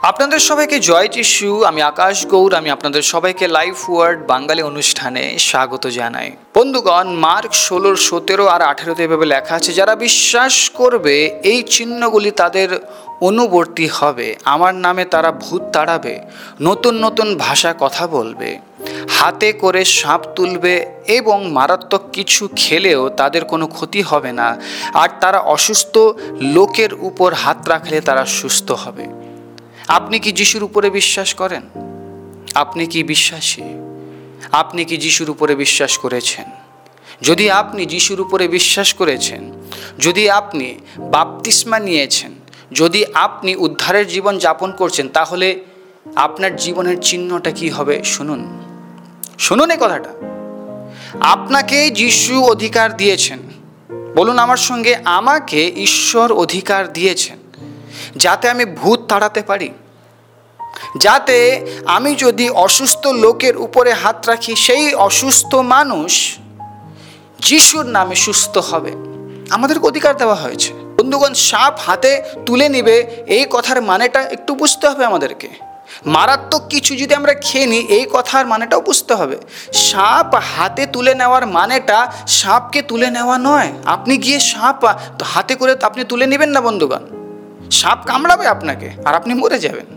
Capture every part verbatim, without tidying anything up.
আপনাদের সবাইকে জয় যিশু। আমি আকাশ গৌর। আমি আপনাদের সবাইকে লাইফ ওয়ার্ড বাঙালি অনুষ্ঠানে স্বাগত জানাই। বন্ধুগণ, মার্ক ষোলোর সতেরো আর আঠেরোতে এভাবে লেখা আছে, যারা বিশ্বাস করবে এই চিহ্নগুলি তাদের অনুবর্তী হবে। আমার নামে তারা ভূত তাড়াবে, নতুন নতুন ভাষা কথা বলবে, হাতে করে সাপ তুলবে এবং মারাত্মক কিছু খেলেও তাদের কোনো ক্ষতি হবে না। আর তারা অসুস্থ লোকের উপর হাত রাখলে তারা সুস্থ হবে। আপনি কি যিশুর উপরে বিশ্বাস করেন? আপনি কি বিশ্বাসী? আপনি কি যিশুর উপরে বিশ্বাস করেছেন? যদি আপনি যিশুর উপরে বিশ্বাস করেছেন, যদি আপনি বাপ্তিস্মা নিয়েছেন, যদি আপনি উদ্ধারের জীবন যাপন করছেন, তাহলে আপনার জীবনের চিহ্নটা কি হবে? শুনুন শুনুন এই কথাটা। আপনাকে যিশু অধিকার দিয়েছেন। বলুন আমার সঙ্গে, আমাকে ঈশ্বর অধিকার দিয়েছেন যাতে আমি ভূত তাড়াতে পারি, যাতে আমি যদি অসুস্থ লোকের উপরে হাত রাখি, সেই অসুস্থ মানুষ যিশুর নামে সুস্থ হবে। আমাদেরকে অধিকার দেওয়া হয়েছে। বন্ধুগণ, সাপ হাতে তুলে নিবে এই কথার মানেটা একটু বুঝতে হবে আমাদেরকে। মারাত্মক কিছু যদি আমরা খেয়ে নিই, এই কথার মানেটাও বুঝতে হবে। সাপ হাতে তুলে নেওয়ার মানেটা সাপকে তুলে নেওয়া নয়। আপনি গিয়ে সাপ হাতে করে আপনি তুলে নেবেন না বন্ধুগণ। সাপ কামড়াবে আপনাকে আর আপনি মরে যাবেন।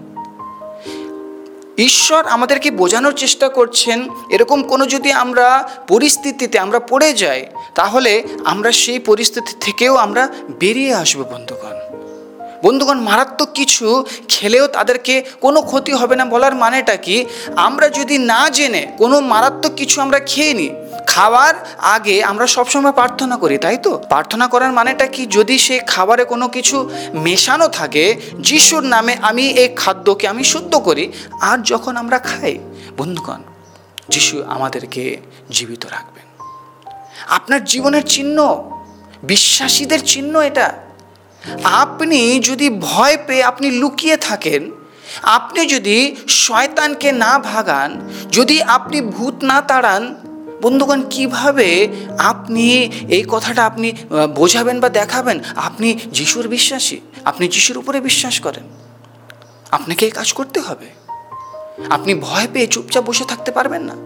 ঈশ্বর আমাদেরকে বোঝানোর চেষ্টা করছেন, এরকম কোনো যদি আমরা পরিস্থিতিতে আমরা পড়ে যাই, তাহলে আমরা সেই পরিস্থিতি থেকেও আমরা বেরিয়ে আসবো বন্ধুগণ। বন্ধুগণ, মারাত্মক কিছু খেলেও তাদেরকে কোনো ক্ষতি হবে না বলার মানেটা কি? আমরা যদি না জেনে কোনো মারাত্মক কিছু আমরা খেয়ে নিই, খাওয়ার আগে আমরা সবসময় প্রার্থনা করি, তাই তো? প্রার্থনা করার মানেটা কি? যদি সেই খাবারে কোনো কিছু মেশানো থাকে, যিশুর নামে আমি এই খাদ্যকে আমি শুদ্ধ করি। আর যখন আমরা খাই, বন্ধুগণ, যিশু আমাদেরকে জীবিত রাখবেন। আপনার জীবনের চিহ্ন, বিশ্বাসীদের চিহ্ন এটা। আপনি যদি ভয় পেয়ে আপনি লুকিয়ে থাকেন, আপনি যদি শয়তানকে না ভাগান, যদি আপনি ভূত না তাড়ান, বন্ধুগণ, কিভাবে আপনি এই কথাটা আপনি বোঝাবেন বা দেখাবেন আপনি যিশুর বিশ্বাসী, আপনি যিশুর উপরে বিশ্বাস করেন? আপনাকে এই কাজ করতে হবে। আপনি ভয় পেয়ে চুপচাপ বসে থাকতে পারবেন না।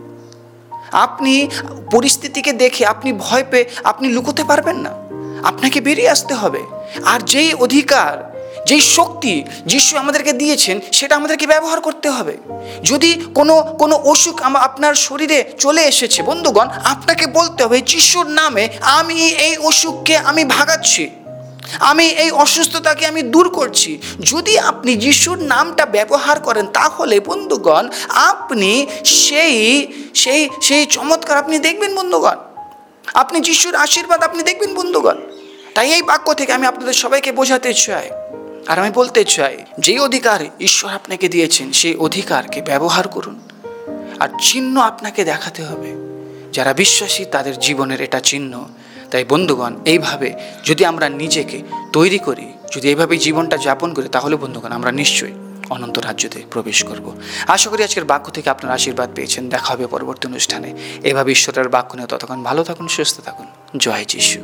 আপনি পরিস্থিতিকে দেখে আপনি ভয় পেয়ে আপনি লুকোতে পারবেন না। আপনাকে বেরিয়ে আসতে হবে। আর যেই অধিকার, যেই শক্তি যিশু আমাদেরকে দিয়েছেন, সেটা আমাদেরকে ব্যবহার করতে হবে। যদি কোনো কোনো অসুখ আপনার শরীরে চলে এসেছে, বন্ধুগণ, আপনাকে বলতে হবে, যিশুর নামে আমি এই অসুখকে আমি ভাগাচ্ছি, আমি এই অসুস্থতাকে আমি দূর করছি। যদি আপনি যিশুর নামটা ব্যবহার করেন, তাহলে বন্ধুগণ আপনি সেই সেই সেই চমৎকার আপনি দেখবেন বন্ধুগণ। আপনি যিশুর আশীর্বাদ আপনি দেখবেন বন্ধুগণ। তাই এই বাক্য থেকে আমি আপনাদের সবাইকে বোঝাতে চাই, আর আমি বলতে চাই, যেই অধিকার ঈশ্বর আপনাকে দিয়েছেন, সেই অধিকারকে ব্যবহার করুন। আর চিহ্ন আপনাকে দেখাতে হবে। যারা বিশ্বাসী তাদের জীবনের এটা চিহ্ন। তাই বন্ধুগণ, এইভাবে যদি আমরা নিজেকে তৈরি করি, যদি এইভাবে জীবনটা যাপন করি, তাহলে বন্ধুগণ আমরা নিশ্চয়ই অনন্ত রাজ্যতে প্রবেশ করব। আশা করি আজকের বাক্য থেকে আপনারা আশীর্বাদ পেয়েছেন। দেখা হবে পরবর্তী অনুষ্ঠানে। এভাবে ঈশ্বরের বাক্য নিয়ে ততক্ষণ ভালো থাকুন, সুস্থ থাকুন। জয় যিশু।